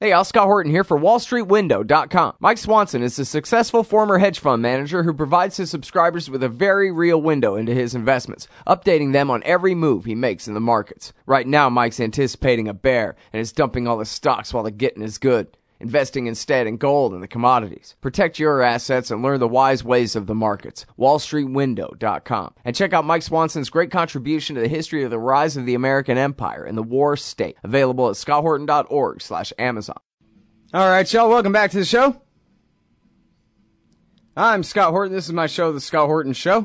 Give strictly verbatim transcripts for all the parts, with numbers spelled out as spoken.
Hey, Al Scott Horton here for Wall Street Window dot com. Mike Swanson is a successful former hedge fund manager who provides his subscribers with a very real window into his investments, updating them on every move he makes in the markets. Right now, Mike's anticipating a bear and is dumping all his stocks while the getting is good, investing instead in gold and the commodities. Protect your assets and learn the wise ways of the markets. Wall Street Window dot com. And check out Mike Swanson's great contribution to the history of the rise of the American empire and the war state. Available at scott horton dot org slash Amazon. All right, y'all, welcome back to the show. I'm Scott Horton. This is my show, The Scott Horton Show.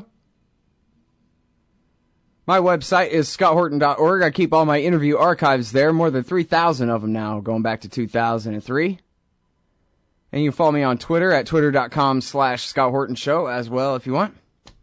My website is scott horton dot org. I keep all my interview archives there, more than three thousand of them now, going back to two thousand three. And you can follow me on Twitter at twitter dot com slash Scott Horton Show as well if you want.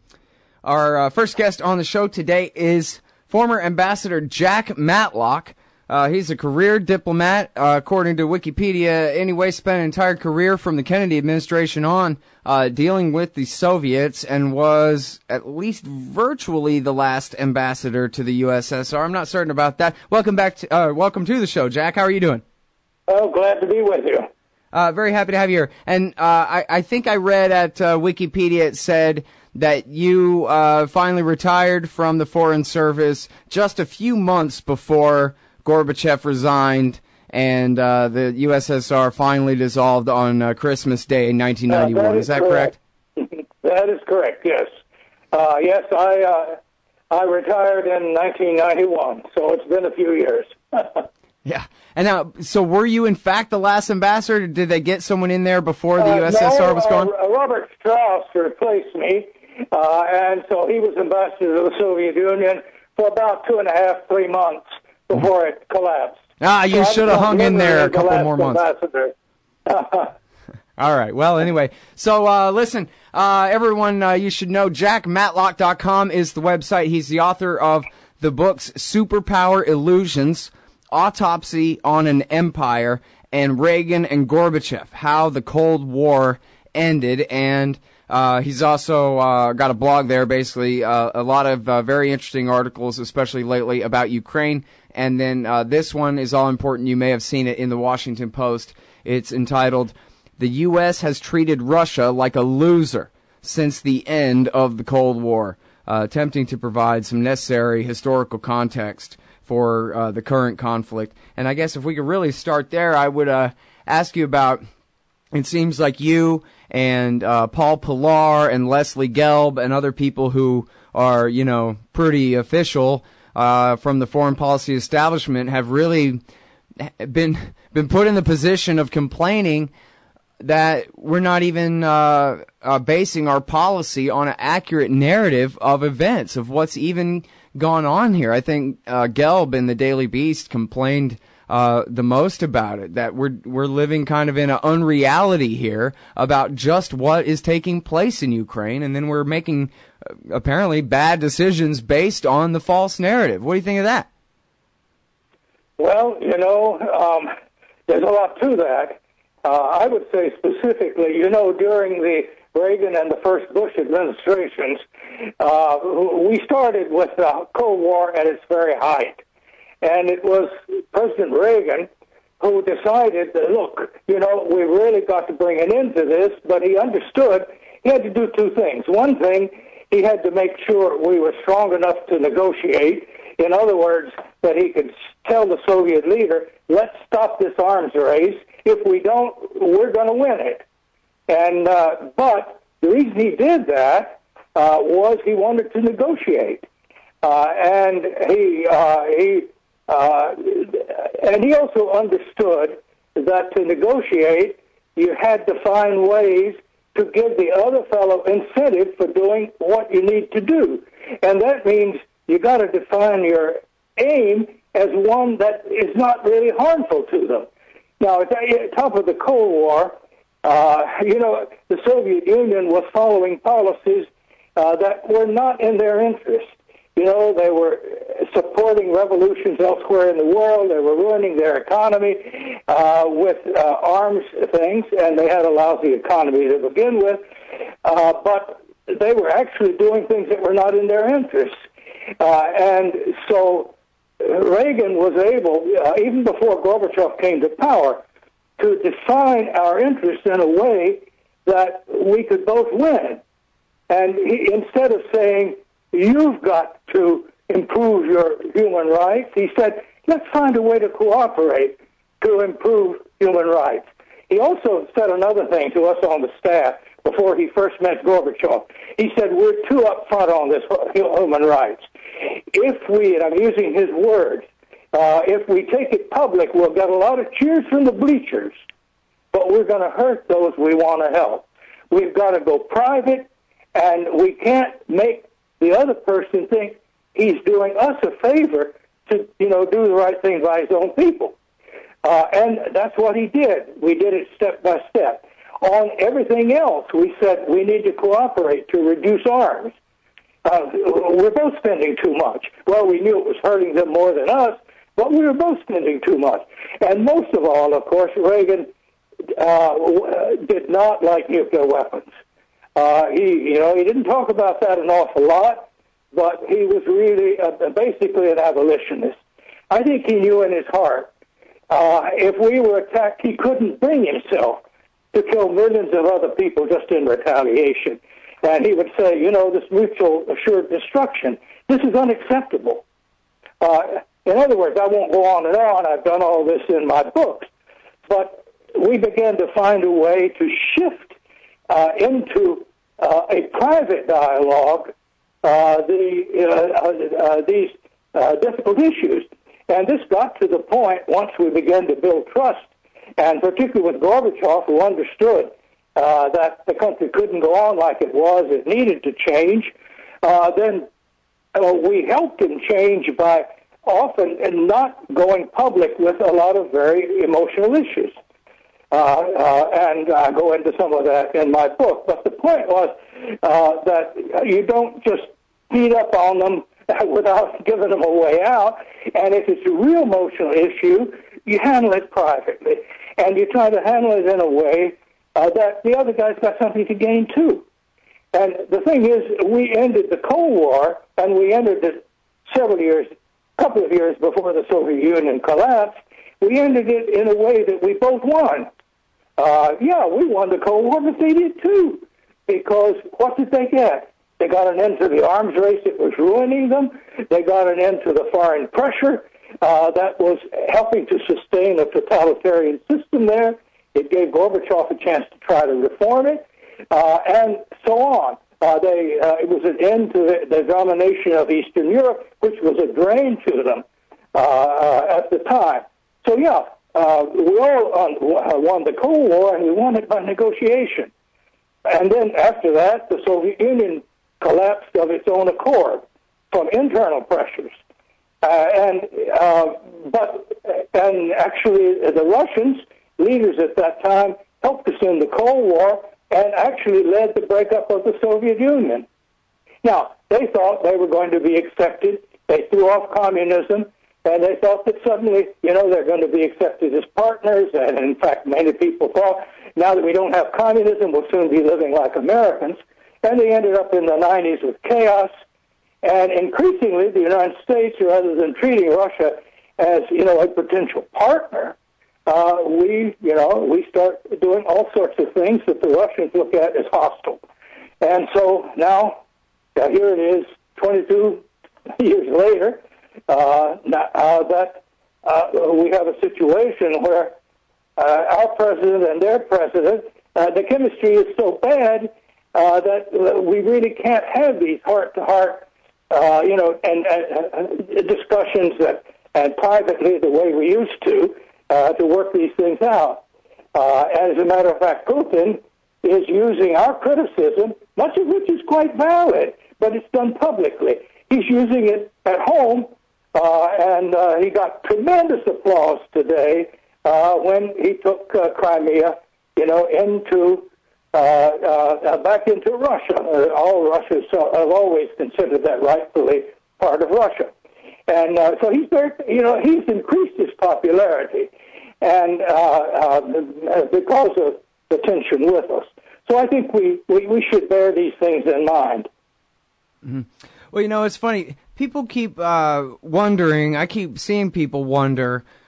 Our uh, first guest on the show today is former Ambassador Jack Matlock. Uh, he's a career diplomat, uh, according to Wikipedia. Anyway, spent an entire career from the Kennedy administration on uh, dealing with the Soviets and was at least virtually the last ambassador to the U S S R. I'm not certain about that. Welcome back to, uh, welcome to the show, Jack. How are you doing? Oh, glad to be with you. Uh, very happy to have you here. And uh, I, I think I read at uh, Wikipedia it said that you uh, finally retired from the Foreign Service just a few months before Gorbachev resigned and uh, the U S S R finally dissolved on uh, Christmas Day in nineteen ninety-one. Uh, that is, is that correct? correct? That is correct, yes. Uh, yes, I uh, I retired in nineteen ninety-one, so it's been a few years. Yeah. And now, so were you in fact the last ambassador? Did they get someone in there before the uh, U S S R no, was gone? Uh, Robert Strauss replaced me, uh, and so he was ambassador to the Soviet Union for about two and a half, three months before it collapsed. Ah, you so should have hung in there a couple the more months. Ambassador. All right. Well, anyway, so uh, listen, uh, everyone, uh, you should know jack matlock dot com is the website. He's the author of the books Superpower Illusions, Autopsy on an Empire, and Reagan and Gorbachev, How the Cold War Ended. And uh, he's also uh, got a blog there, basically, uh, a lot of uh, very interesting articles, especially lately, about Ukraine. And then uh, this one is all important. You may have seen it in the Washington Post. It's entitled, "The U S Has Treated Russia Like a Loser Since the End of the Cold War," uh, attempting to provide some necessary historical context for uh, the current conflict. And I guess if we could really start there, I would uh, ask you about, it seems like you and uh, Paul Pillar and Leslie Gelb and other people who are, you know, pretty official uh, from the foreign policy establishment have really been been put in the position of complaining that we're not even uh, uh, basing our policy on an accurate narrative of events, of what's even gone on here. I think uh, Gelb in the Daily Beast complained uh, the most about it, that we're we're living kind of in an unreality here about just what is taking place in Ukraine, and then we're making uh, apparently bad decisions based on the false narrative. What do you think of that? Well, you know, um, there's a lot to that. Uh, I would say specifically, you know, during the Reagan and the first Bush administrations, uh, we started with the Cold War at its very height. And it was President Reagan who decided that, look, you know, we really got to bring an end to this, but he understood he had to do two things. One thing, he had to make sure we were strong enough to negotiate. In other words, that he could tell the Soviet leader, let's stop this arms race. If we don't, we're going to win it. And uh, but the reason he did that uh, was he wanted to negotiate, uh, and he uh, he uh, and he also understood that to negotiate, you had to find ways to give the other fellow incentive for doing what you need to do, and that means you got to define your aim as one that is not really harmful to them. Now, at the top of the Cold War, uh, you know, the Soviet Union was following policies uh, that were not in their interest. You know, they were supporting revolutions elsewhere in the world. They were ruining their economy uh, with uh, arms things, and they had a lousy economy to begin with. Uh, but they were actually doing things that were not in their interest. Uh, and so Reagan was able, uh, even before Gorbachev came to power, to define our interests in a way that we could both win. And he, instead of saying, you've got to improve your human rights, he said, let's find a way to cooperate to improve human rights. He also said another thing to us on the staff before he first met Gorbachev. He said, we're too upfront on this human rights. If we, and I'm using his words, uh, if we take it public, we'll get a lot of cheers from the bleachers, but we're going to hurt those we want to help. We've got to go private, and we can't make the other person think he's doing us a favor to, you know, do the right thing by his own people. Uh, and that's what he did. We did it step by step. On everything else, we said we need to cooperate to reduce arms. Uh, we're both spending too much. Well, we knew it was hurting them more than us, but we were both spending too much. And most of all, of course, Reagan uh, did not like nuclear weapons. Uh, he, you know, he didn't talk about that an awful lot, but he was really uh, basically an abolitionist. I think he knew in his heart, uh, if we were attacked, he couldn't bring himself to kill millions of other people just in retaliation. And he would say, you know, this mutual assured destruction, this is unacceptable. Uh, in other words, I won't go on and on. I've done all this in my books. But we began to find a way to shift uh, into uh, a private dialogue uh, the, uh, uh, these uh, difficult issues. And this got to the point, once we began to build trust, and particularly with Gorbachev, who understood uh, that the country couldn't go on like it was, it needed to change, uh, then uh, we helped him change by often not going public with a lot of very emotional issues. Uh, uh, and I go into some of that in my book. But the point was uh, that you don't just beat up on them without giving them a way out. And if it's a real emotional issue, you handle it privately. And you try to handle it in a way uh, that the other guy's got something to gain too. And the thing is, we ended the Cold War, and we ended it several years, a couple of years before the Soviet Union collapsed. We ended it in a way that we both won. Uh, yeah, we won the Cold War, but they did too. Because what did they get? They got an end to the arms race that was ruining them. They got an end to the foreign pressure uh, that was helping to sustain a totalitarian system there. It gave Gorbachev a chance to try to reform it, uh, and so on. Uh, they, uh, it was an end to the, the domination of Eastern Europe, which was a drain to them uh, uh, at the time. So, yeah, uh, we all won the Cold War, and we won it by negotiation. And then after that, the Soviet Union collapsed of its own accord from internal pressures. Uh, and uh, but and actually, the Russians, leaders at that time, helped us in the Cold War and actually led the breakup of the Soviet Union. Now, they thought they were going to be accepted. They threw off communism, and they thought that suddenly, you know, they're going to be accepted as partners. And in fact, many people thought, now that we don't have communism, we'll soon be living like Americans. And they ended up in the nineties with chaos. And increasingly, the United States, rather than treating Russia as, you know, a potential partner, uh, we, you know, we start doing all sorts of things that the Russians look at as hostile. And so now, uh, here it is, twenty-two years later, uh, uh, that uh, we have a situation where uh, our president and their president, uh, the chemistry is so bad uh, that uh, we really can't have these heart-to-heart Uh, you know, and, and, and discussions that, and privately the way we used to, uh, to work these things out. Uh, and as a matter of fact, Putin is using our criticism, much of which is quite valid, but it's done publicly. He's using it at home, uh, and uh, he got tremendous applause today uh, when he took uh, Crimea, you know, into Uh, uh, back into Russia. Uh, all Russians uh, have always considered that rightfully part of Russia. And uh, so he's very, you know, he's increased his popularity and uh, uh, because of the tension with us. So I think we, we, we should bear these things in mind. Mm-hmm. Well, you know, it's funny. People keep uh, wondering, I keep seeing people wonder,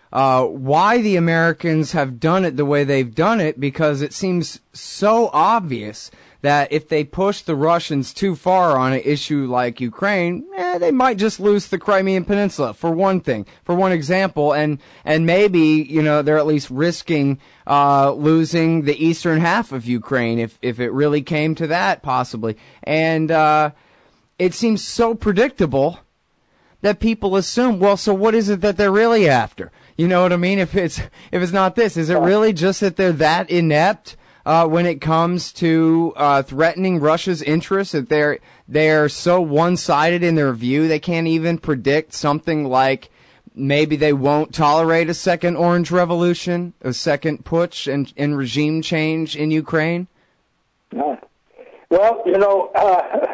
uh, why the Americans have done it the way they've done it, because it seems so obvious that if they push the Russians too far on an issue like Ukraine, eh, they might just lose the Crimean Peninsula, for one thing, for one example, and and maybe, you know, they're at least risking uh, losing the eastern half of Ukraine if, if it really came to that, possibly. And uh, it seems so predictable that people assume, well, so what is it that they're really after? You know what I mean? If it's if it's not this, is it really just that they're that inept uh, when it comes to uh, threatening Russia's interests, that they're they're so one-sided in their view they can't even predict something like maybe they won't tolerate a second Orange Revolution, a second putsch and, and regime change in Ukraine? No. Well, you know, uh,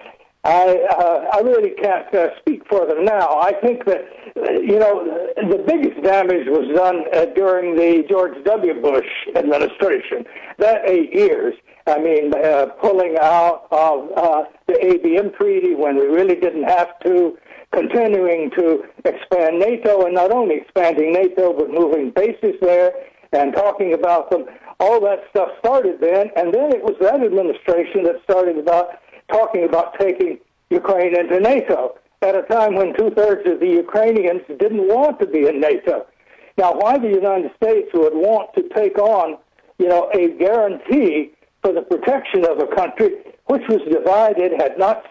I uh, I really can't uh, speak for them now. I think that, uh, you know, the biggest damage was done uh, during the George W. Bush administration. That eight years, I mean, uh, pulling out of uh, the A B M treaty when we really didn't have to, continuing to expand NATO, and not only expanding NATO, but moving bases there and talking about them. All that stuff started then, and then it was that administration that started about talking about taking Ukraine into NATO at a time when two-thirds of the Ukrainians didn't want to be in NATO. Now, why the United States would want to take on, you know, a guarantee for the protection of a country which was divided, had not,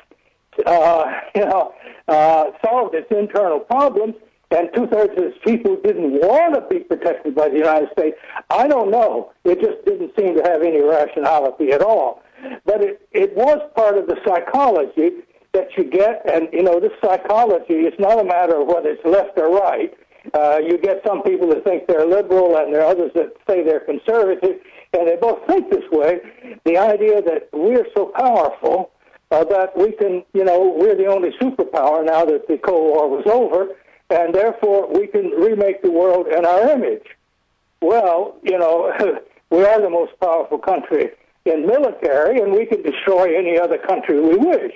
uh, you know, uh, solved its internal problems, and two-thirds of its people didn't want to be protected by the United States, I don't know. It just didn't seem to have any rationality at all. But it, it was part of the psychology that you get, and, you know, this psychology is not a matter of whether it's left or right. Uh, you get some people that think they're liberal, and there are others that say they're conservative, and they both think this way. The idea that we're so powerful uh, that we can, you know, we're the only superpower now that the Cold War was over, and therefore we can remake the world in our image. Well, you know, we are the most powerful country in military, and we can destroy any other country we wish.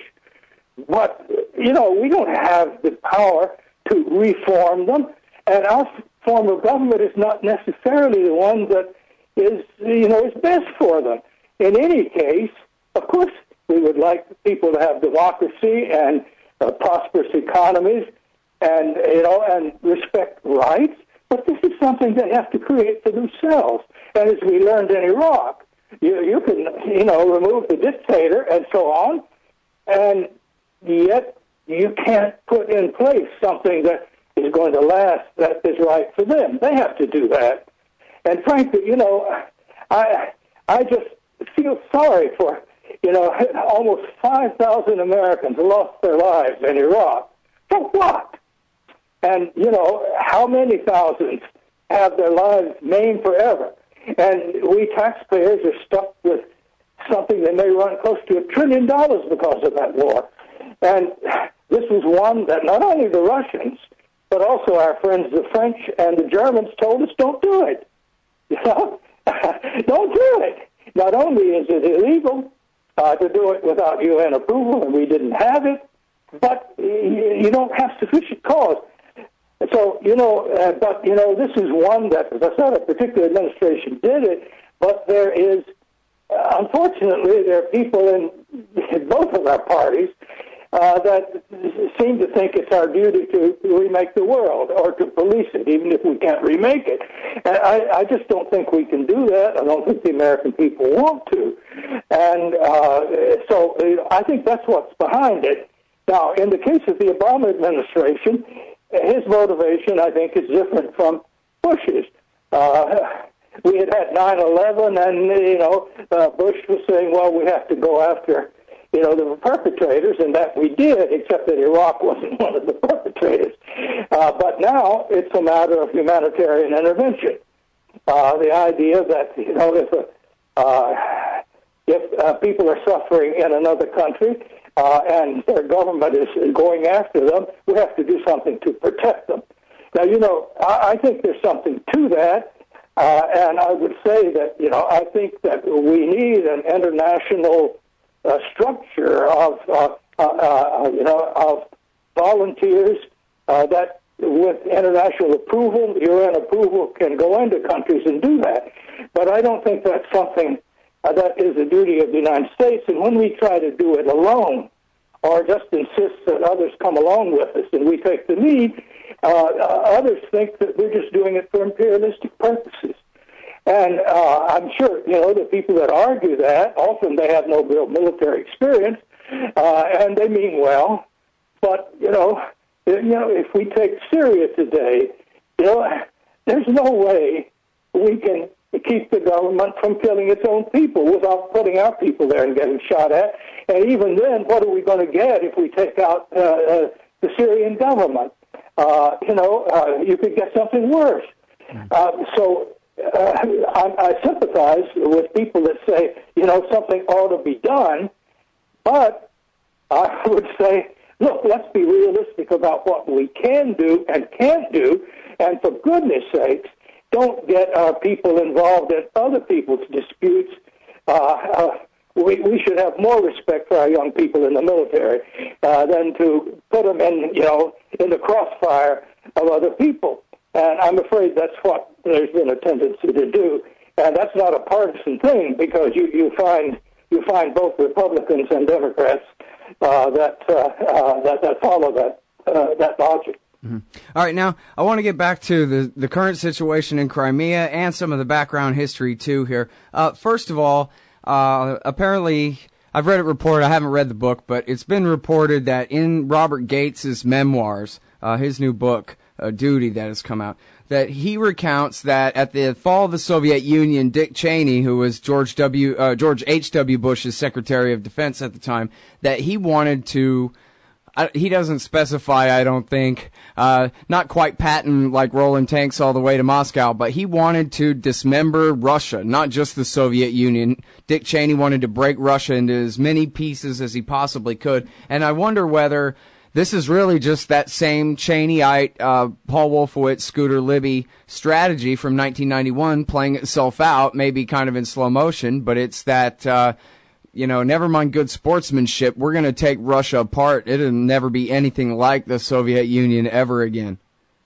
But, you know, we don't have the power to reform them, and our form of government is not necessarily the one that is, you know, is best for them. In any case, of course, we would like people to have democracy and uh, prosperous economies and, you know, and respect rights, but this is something they have to create for themselves. And as we learned in Iraq, You, you can, you know, remove the dictator and so on, and yet you can't put in place something that is going to last, that is right for them. They have to do that. And frankly, you know, I I just feel sorry for, you know, almost five thousand Americans lost their lives in Iraq. For what? And, you know, how many thousands have their lives maimed forever? And we taxpayers are stuck with something that may run close to a trillion dollars because of that war. And this was one that not only the Russians, but also our friends the French and the Germans told us, don't do it. You know? Don't do it. Not only is it illegal uh, to do it without U N approval, and we didn't have it, but you don't have sufficient cause. So, you know, uh, but, you know, this is one that, as I said, a particular administration did it, but there is, uh, unfortunately, there are people in, in both of our parties uh, that seem to think it's our duty to remake the world or to police it, even if we can't remake it. And I, I just don't think we can do that. I don't think the American people want to. And uh, so you know, I think that's what's behind it. Now, in the case of the Obama administration, his motivation, I think, is different from Bush's. Uh, we had had nine eleven, and, you know, uh, Bush was saying, well, we have to go after, you know, the perpetrators, and that we did, except that Iraq wasn't one of the perpetrators. Uh, but now it's a matter of humanitarian intervention. Uh, the idea that, you know, if, a, uh, if uh, people are suffering in another country, Uh, and their government is going after them, we have to do something to protect them. Now, you know, I, I think there's something to that, uh, and I would say that, you know, I think that we need an international uh, structure of, uh, uh, uh, you know, of volunteers uh, that with international approval, U N approval, can go into countries and do that. But I don't think that's something uh, that is the duty of the United States. And when we try to do it alone, or just insist that others come along with us and we take the lead, uh, uh, others think that we're just doing it for imperialistic purposes. And uh, I'm sure, you know, the people that argue that, often they have no real military experience, uh, and they mean well. But, you know, you know, if we take Syria today, you know, there's no way we can keep the government from killing its own people without putting our people there and getting shot at. And even then, what are we going to get if we take out uh, uh, the Syrian government? Uh, you know, uh, you could get something worse. Uh, so uh, I, I sympathize with people that say, you know, something ought to be done. But I would say, look, let's be realistic about what we can do and can't do. And for goodness sakes, don't get our people involved in other people's disputes. Uh, uh, we, we should have more respect for our young people in the military uh, than to put them in, you know, in the crossfire of other people. And I'm afraid that's what there's been a tendency to do. And that's not a partisan thing, because you, you find you find both Republicans and Democrats uh, that, uh, uh, that that follow that uh, that logic. Mm-hmm. All right, now I want to get back to the, the current situation in Crimea and some of the background history, too, here. Uh, first of all, uh, apparently, I've read it reported, I haven't read the book, but it's been reported that in Robert Gates's memoirs, uh, his new book, uh, Duty, that has come out, that he recounts that at the fall of the Soviet Union, Dick Cheney, who was George W. Uh, George H W. Bush's Secretary of Defense at the time, that he wanted to... I, he doesn't specify, I don't think, uh, not quite Patton like rolling tanks all the way to Moscow, but he wanted to dismember Russia, not just the Soviet Union. Dick Cheney wanted to break Russia into as many pieces as he possibly could. And I wonder whether this is really just that same Cheneyite, uh, Paul Wolfowitz, Scooter Libby strategy from nineteen ninety-one playing itself out, maybe kind of in slow motion, but it's that, uh, you know, never mind good sportsmanship, we're going to take Russia apart. It'll never be anything like the Soviet Union ever again.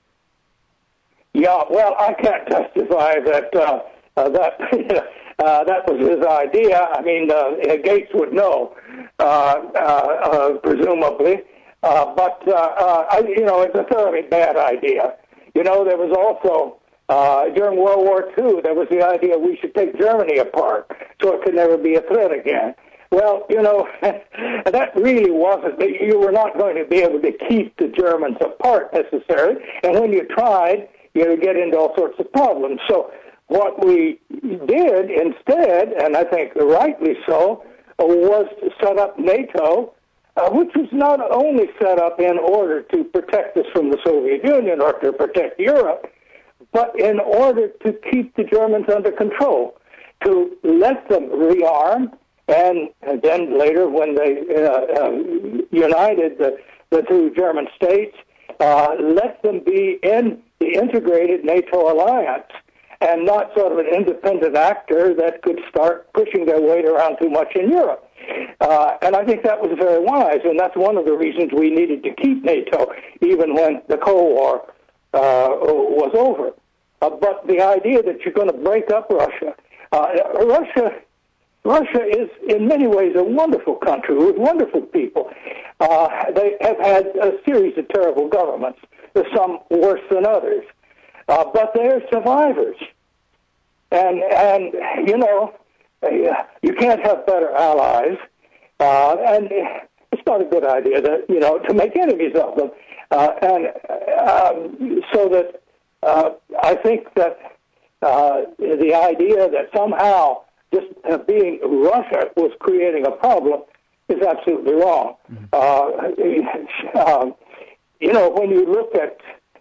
Yeah, well, I can't testify that uh, uh, that uh, that was his idea. I mean, uh, Gates would know, uh, uh, uh, presumably. Uh, but, uh, uh, I, you know, it's a thoroughly bad idea. You know, there was also... Uh, during World War Two, there was the idea we should take Germany apart so it could never be a threat again. Well, you know, that really wasn't, you were not going to be able to keep the Germans apart necessarily, and when you tried, you would get into all sorts of problems. So what we did instead, and I think rightly so, was to set up NATO, uh, which was not only set up in order to protect us from the Soviet Union or to protect Europe, but in order to keep the Germans under control, to let them rearm, and, and then later when they uh, uh, united the, the two German states, uh, let them be in the integrated NATO alliance and not sort of an independent actor that could start pushing their weight around too much in Europe. Uh, and I think that was very wise, and that's one of the reasons we needed to keep NATO, even when the Cold War uh, was over. Uh, but the idea that you're going to break up Russia, uh, Russia, Russia is in many ways a wonderful country with wonderful people. Uh, they have had a series of terrible governments, some worse than others, uh, but they're survivors. And and you know, you can't have better allies, uh, and it's not a good idea that you know to make enemies of them, uh, and um, so that. Uh, I think that uh, the idea that somehow just uh, being Russia was creating a problem is absolutely wrong. Mm-hmm. Uh, um, you know, when you look at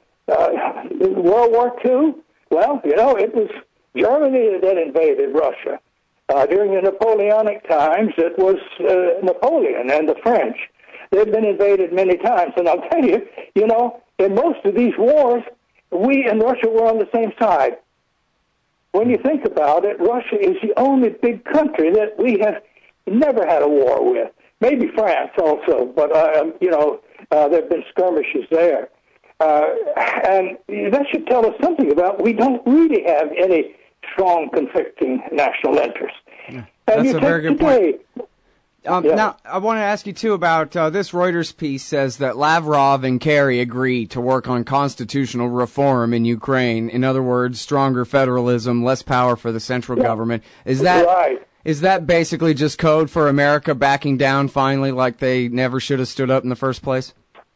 uh, World War Two, well, you know, it was Germany that invaded Russia. Uh, during the Napoleonic times, it was uh, Napoleon and the French. They've been invaded many times, and I'll tell you, you know, in most of these wars, we and Russia were on the same side. When you think about it, Russia is the only big country that we have never had a war with. Maybe France also, but, uh, you know, uh, there have been skirmishes there. Uh, and that should tell us something about we don't really have any strong conflicting national interests. Yeah, and that's a very good today, point. Um, yeah. Now, I want to ask you, too, about uh, this Reuters piece says that Lavrov and Kerry agree to work on constitutional reform in Ukraine. In other words, stronger federalism, less power for the central yeah. government. Is that right. is that basically just code for America backing down finally like they never should have stood up in the first place?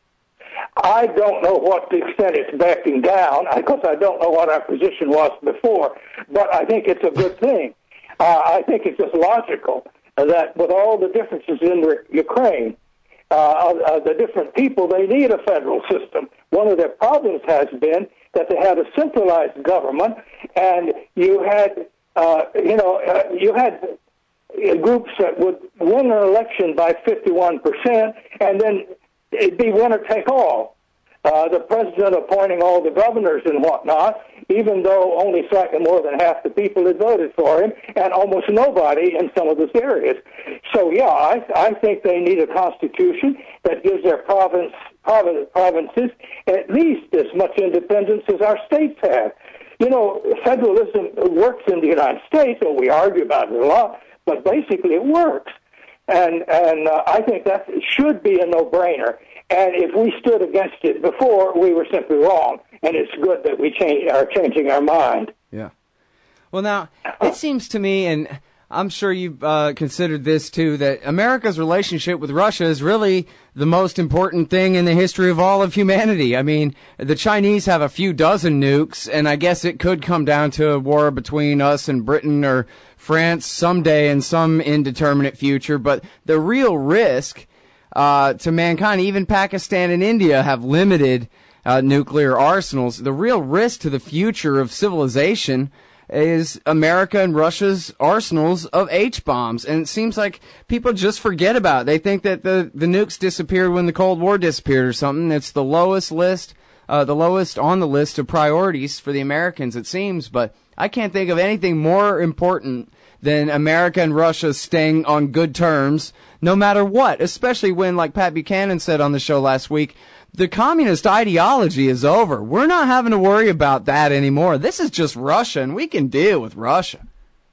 I don't know what the extent it's backing down, because I don't know what our position was before, but I think it's a good thing. Uh, I think it's just logical that with all the differences in Ukraine, uh, uh, the different people, they need a federal system. One of their problems has been that they had a centralized government, and you had, uh, you know, uh, you had groups that would win an election by fifty-one percent, and then it'd be winner take all. Uh, the president appointing all the governors and whatnot, even though only slightly more than half the people had voted for him, and almost nobody in some of those areas. So, yeah, I, I think they need a constitution that gives their province, province provinces at least as much independence as our states have. You know, federalism works in the United States, or we argue about it a lot, but basically it works. And and uh, I think that should be a no-brainer. And if we stood against it before, we were simply wrong. And it's good that we change, are changing our mind. Yeah. Well, now, it seems to me, and I'm sure you've uh, considered this too, that America's relationship with Russia is really the most important thing in the history of all of humanity. I mean, the Chinese have a few dozen nukes, and I guess it could come down to a war between us and Britain or France someday in some indeterminate future. But the real risk uh, to mankind, even Pakistan and India have limited uh, nuclear arsenals. The real risk to the future of civilization is America and Russia's arsenals of H-bombs. And it seems like people just forget about it. They think that the, the nukes disappeared when the Cold War disappeared or something. It's the lowest list, uh, the lowest on the list of priorities for the Americans, it seems. But I can't think of anything more important than America and Russia staying on good terms, no matter what, especially when, like Pat Buchanan said on the show last week, the communist ideology is over. We're not having to worry about that anymore. This is just Russia, and we can deal with Russia.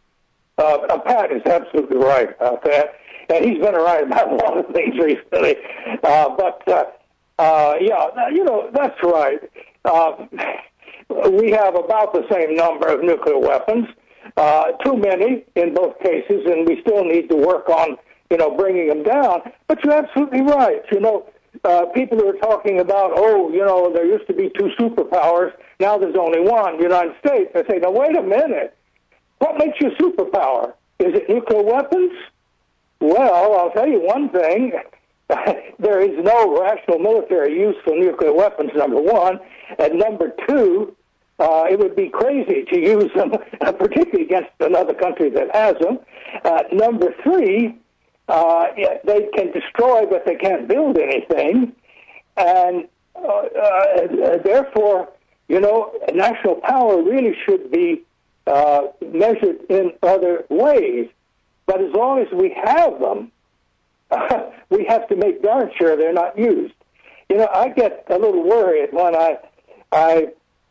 Uh, Pat is absolutely right about that. And he's been right about a lot of things recently. Uh, but, uh, uh, yeah, you know, that's right. Uh, we have about the same number of nuclear weapons, uh, too many in both cases, and we still need to work on, you know, bringing them down. But you're absolutely right. You know, Uh, people who are talking about, oh, you know, there used to be two superpowers, now there's only one, the United States. I say, now, wait a minute. What makes you a superpower? Is it nuclear weapons? Well, I'll tell you one thing. There is no rational military use for nuclear weapons, number one. And number two, uh, it would be crazy to use them, particularly against another country that has them. Uh, number three, Uh, yeah, they can destroy, but they can't build anything. And uh, uh, therefore, you know, national power really should be uh, measured in other ways. But as long as we have them, uh, we have to make darn sure they're not used. You know, I get a little worried when I, I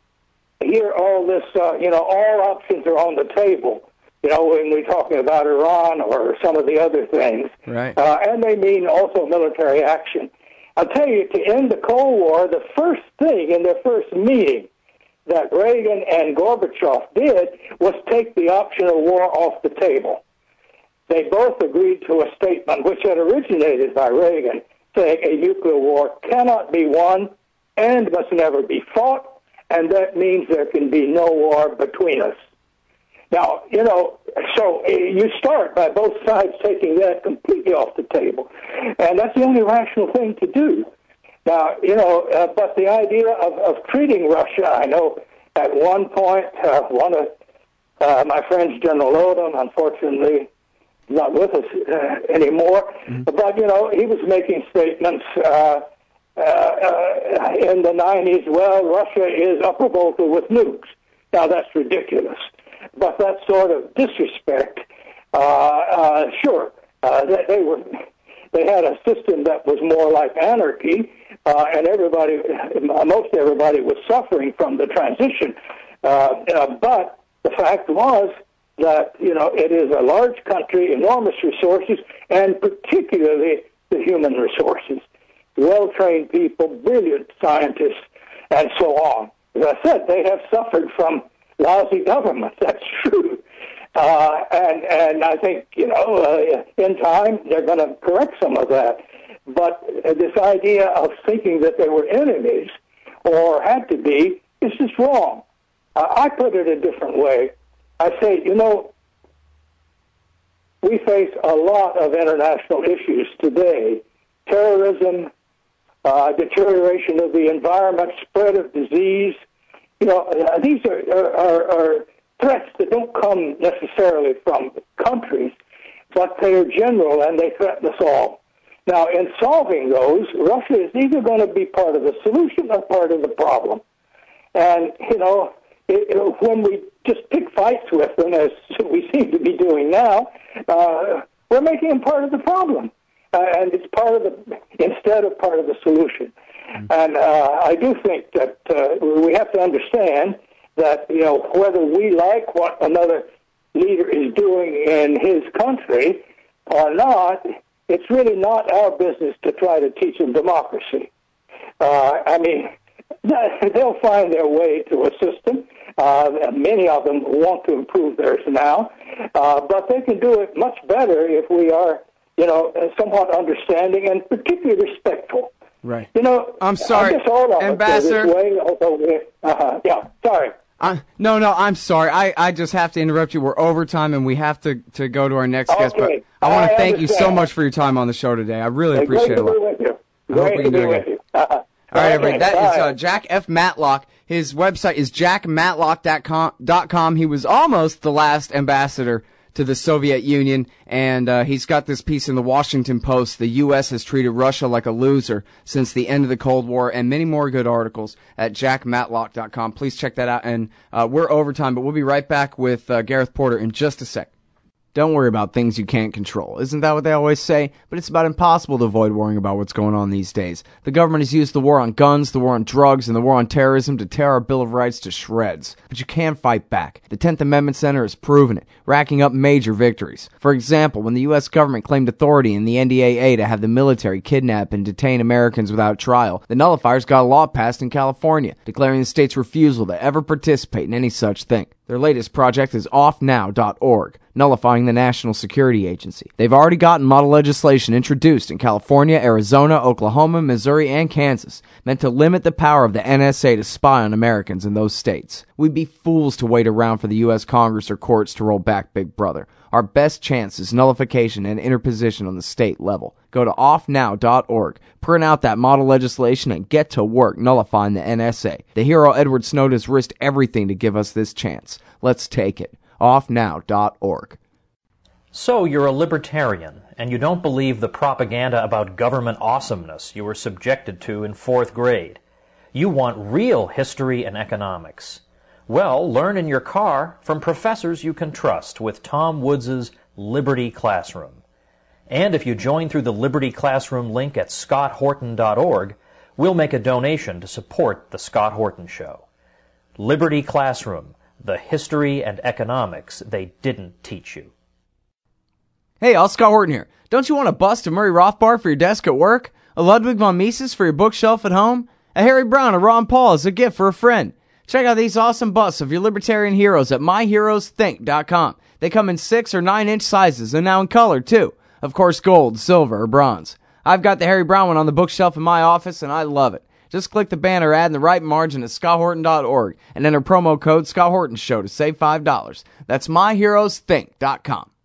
hear all this, uh, you know, all options are on the table. You know, when we're talking about Iran or some of the other things. Right. Uh, and they mean also military action. I'll tell you, to end the Cold War, the first thing in their first meeting that Reagan and Gorbachev did was take the option of war off the table. They both agreed to a statement which had originated by Reagan, saying a nuclear war cannot be won and must never be fought, and that means there can be no war between us. Now, you know, so you start by both sides taking that completely off the table. And that's the only rational thing to do. Now, you know, uh, but the idea of, of treating Russia, I know at one point, uh, one of uh, my friends, General Odom, unfortunately not with us uh, anymore, mm-hmm. but, you know, he was making statements uh, uh, uh, in the nineties, well, Russia is up revolted with nukes. Now, that's ridiculous. But that sort of disrespect, uh, uh, sure, uh, they, they were they had a system that was more like anarchy, uh, and everybody, most everybody was suffering from the transition. Uh, uh, but the fact was that, you know, it is a large country, enormous resources, and particularly the human resources. Well-trained people, brilliant scientists, and so on. As I said, they have suffered from lousy government. That's true. Uh, and, and I think, you know, uh, in time, they're going to correct some of that. But uh, this idea of thinking that they were enemies or had to be is just wrong. Uh, I put it a different way. I say, you know, we face a lot of international issues today. Terrorism, uh, deterioration of the environment, spread of disease. You know, uh, these are, are, are threats that don't come necessarily from countries, but they are general and they threaten us all. Now, in solving those, Russia is either going to be part of the solution or part of the problem. And, you know, it, it, when we just pick fights with them, as we seem to be doing now, uh, we're making them part of the problem. Uh, and it's part of the, instead of part of the solution. Mm-hmm. And uh, I do think that uh, we have to understand that, you know, whether we like what another leader is doing in his country or not, it's really not our business to try to teach them democracy. Uh, I mean, they'll find their way to a system. Uh, many of them want to improve theirs now, uh, but they can do it much better if we are, you know, somewhat understanding and particularly respectful. Right. You know, I'm sorry, I guess all of Ambassador. Us this way, although, uh-huh, yeah, sorry. Uh, no, no, I'm sorry. I, I just have to interrupt you. We're overtime, and we have to, to go to our next okay. guest. But I want to thank understand. you so much for your time on the show today. I really Hey, appreciate it. Great to be with you. I hope Great we can to do be it with again. you. Uh-huh. All right, everybody. Okay, That is bye. uh, Jack F. Matlock. His website is jack matlock dot com. He was almost the last ambassador to the Soviet Union, and uh, he's got this piece in the Washington Post. The U S has treated Russia like a loser since the end of the Cold War, and many more good articles at jack matlock dot com. Please check that out. And uh, we're overtime, but we'll be right back with uh, Gareth Porter in just a sec. Don't worry about things you can't control. Isn't that what they always say? But it's about impossible to avoid worrying about what's going on these days. The government has used the war on guns, the war on drugs, and the war on terrorism to tear our Bill of Rights to shreds. But you can fight back. The tenth Amendment Center has proven it, racking up major victories. For example, when the U S government claimed authority in the N D A A to have the military kidnap and detain Americans without trial, the nullifiers got a law passed in California, declaring the state's refusal to ever participate in any such thing. Their latest project is off now dot org, nullifying the National Security Agency. They've already gotten model legislation introduced in California, Arizona, Oklahoma, Missouri, and Kansas, meant to limit the power of the N S A to spy on Americans in those states. We'd be fools to wait around for the U S Congress or courts to roll back Big Brother. Our best chance is nullification and interposition on the state level. Go to off now dot org, print out that model legislation, and get to work nullifying the N S A. The hero Edward Snowden has risked everything to give us this chance. Let's take it. off now dot org. So you're a libertarian, and you don't believe the propaganda about government awesomeness you were subjected to in fourth grade. You want real history and economics. Well, learn in your car from professors you can trust with Tom Woods' Liberty Classroom. And if you join through the Liberty Classroom link at scott horton dot org, we'll make a donation to support The Scott Horton Show. Liberty Classroom, the history and economics they didn't teach you. Hey, all, Scott Horton here. Don't you want a bust of Murray Rothbard for your desk at work? A Ludwig von Mises for your bookshelf at home? A Harry Brown or Ron Paul as a gift for a friend? Check out these awesome busts of your libertarian heroes at my heroes think dot com. They come in six or nine inch sizes and now in color too. Of course, gold, silver, or bronze. I've got the Harry Brown one on the bookshelf in my office and I love it. Just click the banner ad in the right margin at scott horton dot org and enter promo code Scott Horton Show to save five dollars. That's my heroes think dot com.